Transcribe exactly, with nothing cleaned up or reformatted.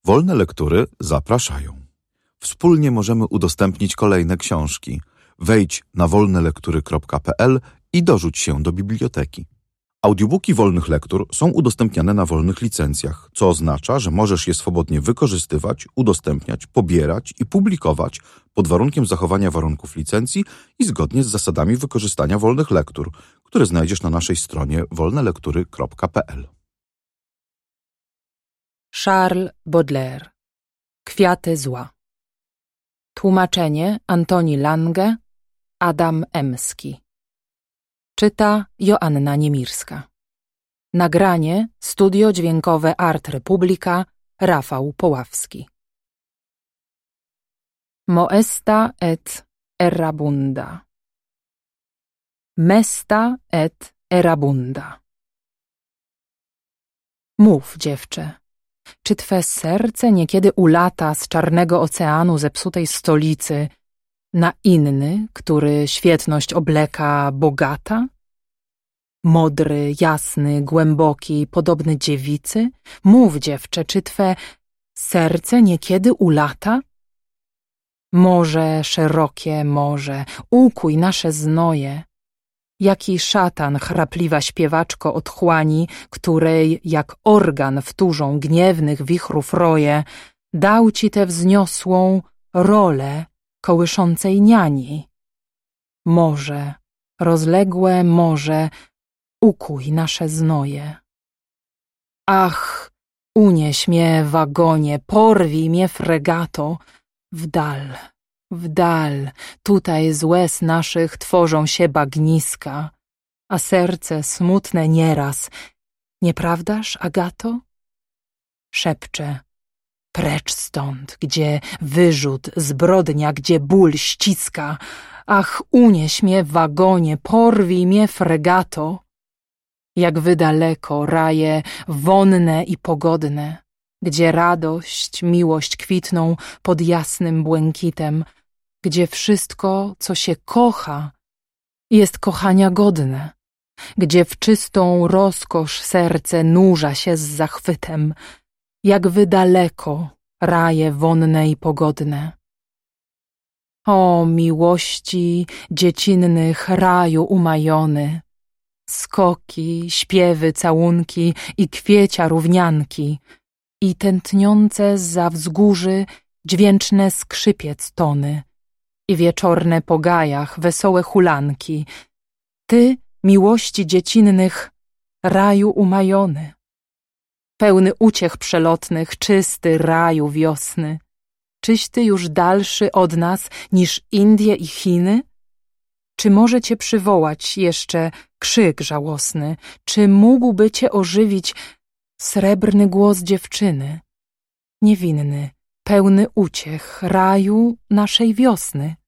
Wolne Lektury zapraszają. Wspólnie możemy udostępnić kolejne książki. Wejdź na wolne lektury kropka p l i dorzuć się do biblioteki. Audiobooki Wolnych Lektur są udostępniane na wolnych licencjach, co oznacza, że możesz je swobodnie wykorzystywać, udostępniać, pobierać i publikować pod warunkiem zachowania warunków licencji i zgodnie z zasadami wykorzystania wolnych lektur, które znajdziesz na naszej stronie wolne lektury kropka p l. Charles Baudelaire. Kwiaty zła. Tłumaczenie Antoni Lange, Adam Emski. Czyta Joanna Niemirska. Nagranie Studio Dźwiękowe Art Republica, Rafał Poławski. Moesta et errabunda. Mesta et errabunda. Mów, dziewczę, czy twe serce niekiedy ulata z czarnego oceanu zepsutej stolicy na inny, który świetność obleka bogata? Modry, jasny, głęboki, podobny dziewicy? Mów, dziewczę, czy twe serce niekiedy ulata? Morze szerokie, morze, ukuj nasze znoje. Jaki szatan, chrapliwa śpiewaczko otchłani, której jak organ wtórzą gniewnych wichrów roje, dał ci tę wzniosłą rolę kołyszącej niani. Morze, rozległe morze, ukuj nasze znoje. Ach, unieś mnie, wagonie, porwij mnie, fregato, w dal, w dal, tutaj z łez naszych tworzą się bagniska, a serce smutne nieraz, nieprawdaż, Agato? Szepcze, precz stąd, gdzie wyrzut, zbrodnia, gdzie ból ściska. Ach, unieś mnie, wagonie, porwij mnie, fregato. Jak wy daleko, raje wonne i pogodne, gdzie radość, miłość kwitną pod jasnym błękitem, gdzie wszystko, co się kocha, jest kochania godne, gdzie w czystą rozkosz serce nurza się z zachwytem, jak wy daleko, raje wonne i pogodne. O miłości dziecinnych raju umajony, skoki, śpiewy, całunki i kwiecia równianki i tętniące zza wzgórzy dźwięczne skrzypiec tony i wieczorne po gajach wesołe hulanki. Ty, miłości dziecinnych, raju umajony, pełny uciech przelotnych, czysty raju wiosny. Czyś ty już dalszy od nas niż Indie i Chiny? Czy może cię przywołać jeszcze krzyk żałosny? Czy mógłby cię ożywić srebrny głos dziewczyny? Niewinny, pełny uciech raju naszej wiosny.